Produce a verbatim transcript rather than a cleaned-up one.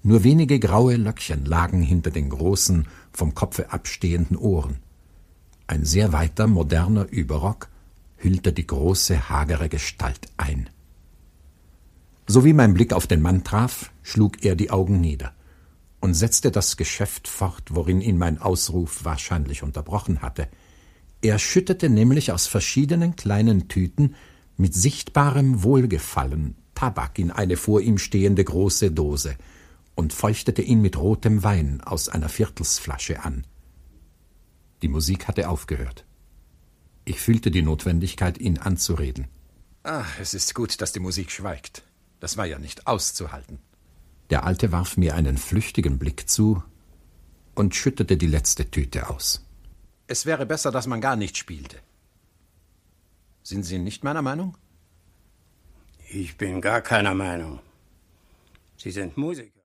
Nur wenige graue Löckchen lagen hinter den großen, vom Kopfe abstehenden Ohren. Ein sehr weiter, moderner Überrock hüllte die große, hagere Gestalt ein. Sowie mein Blick auf den Mann traf, schlug er die Augen nieder und setzte das Geschäft fort, worin ihn mein Ausruf wahrscheinlich unterbrochen hatte. Er schüttete nämlich aus verschiedenen kleinen Tüten mit sichtbarem Wohlgefallen Tabak in eine vor ihm stehende große Dose und feuchtete ihn mit rotem Wein aus einer Viertelsflasche an. Die Musik hatte aufgehört. Ich fühlte die Notwendigkeit, ihn anzureden. Ach, es ist gut, dass die Musik schweigt. Das war ja nicht auszuhalten. Der Alte warf mir einen flüchtigen Blick zu und schüttete die letzte Tüte aus. Es wäre besser, dass man gar nicht spielte. Sind Sie nicht meiner Meinung? Ich bin gar keiner Meinung. Sie sind Musiker.